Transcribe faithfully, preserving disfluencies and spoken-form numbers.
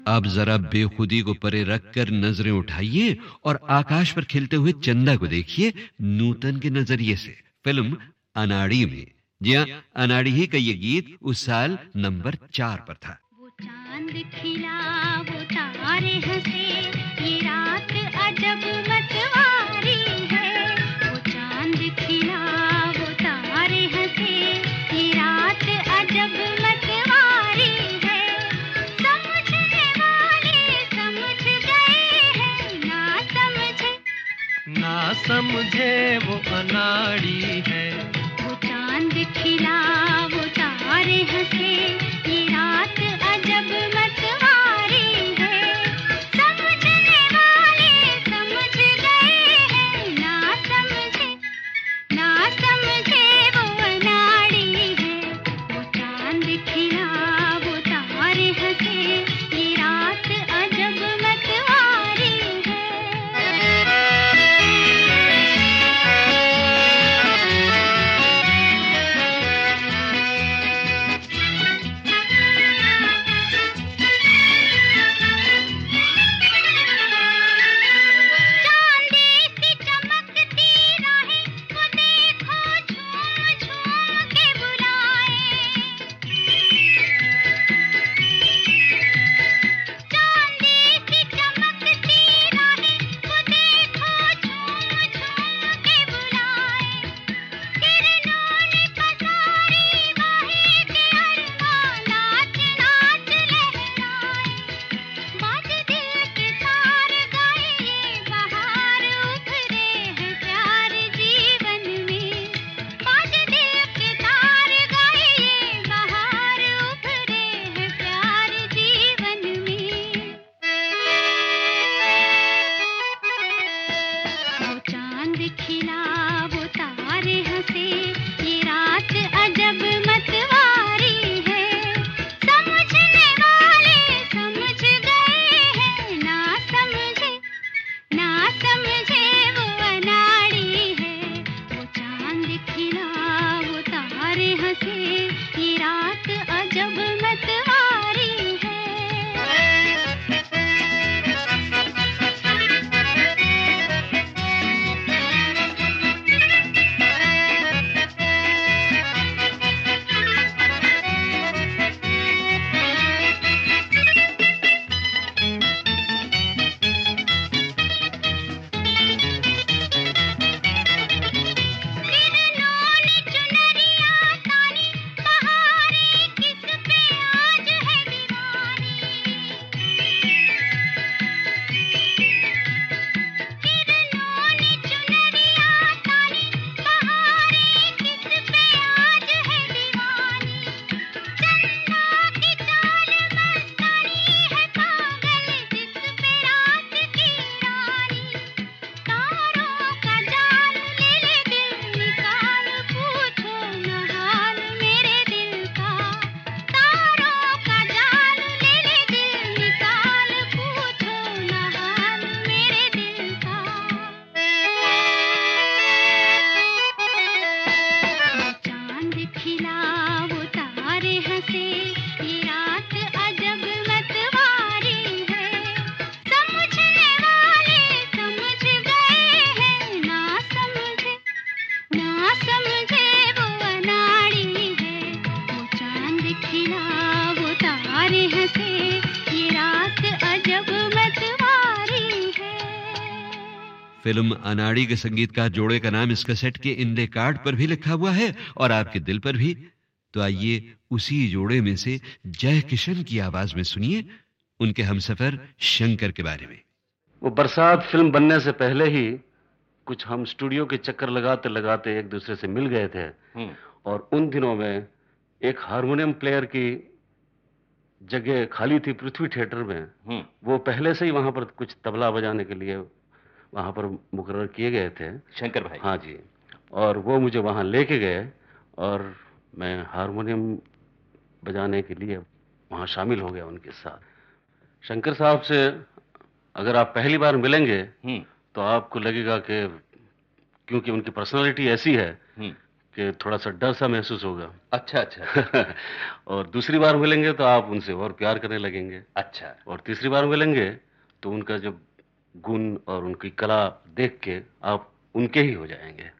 अब जरा बेखुदी को परे रखकर नजरें उठाइए और आकाश पर खिलते हुए चंदा को देखिए नूतन के नजरिए से। फिल्म अनाड़ी में। जी हां, अनाड़ी ही का ये गीत उस साल नंबर चार पर था। वो चांद खिला, वो तारे हंसे, ये रात अजब मतवारी है। वो चांद खिला, वो तारे हंसे, ये रात अजब मतवारी है। समझने वाले समझ गए हैं, ना समझे ना समझे वो अनाड़ी है। वो चांद खिला, वो तारे हंसे, ये रात अजब मतवारी है। समझने वाले समझ गए हैं, ना समझे ना समझे वो अनाड़ी है। वो चांद खिला, वो तारे हंसे, ये रात अजब मतवारी है। फिल्म अनाड़ी के संगीतकार जोड़े का नाम इस कैसेट के इंडे कार्ड पर भी लिखा हुआ है और आपके दिल पर भी। तो आइए उसी जोड़े में से जय किशन की आवाज में सुनिए उनके हमसफर शंकर के बारे में। वो बरसात फिल्म बनने से पहले ही कुछ हम स्टूडियो के चक्कर लगाते लगाते एक दूसरे से मिल गए थे और उन दिनों में एक हारमोनियम प्लेयर की जगह खाली थी पृथ्वी थिएटर में। वो पहले से ही वहां पर कुछ तबला बजाने के लिए वहां पर मुकर्रर किए गए थे, शंकर भाई। हाँ जी। और वो मुझे वहां लेके गए और मैं हारमोनियम बजाने के लिए वहां शामिल हो गया उनके साथ। शंकर साहब से अगर आप पहली बार मिलेंगे तो आपको लगेगा कि क्योंकि उनकी पर्सनालिटी ऐसी है कि थोड़ा सा डर सा महसूस होगा। अच्छा अच्छा। और दूसरी बार मिलेंगे तो आप उनसे और प्यार करने लगेंगे। अच्छा। और तीसरी बार मिलेंगे तो उनका जब गुण और उनकी कला देख के आप उनके ही हो जाएंगे।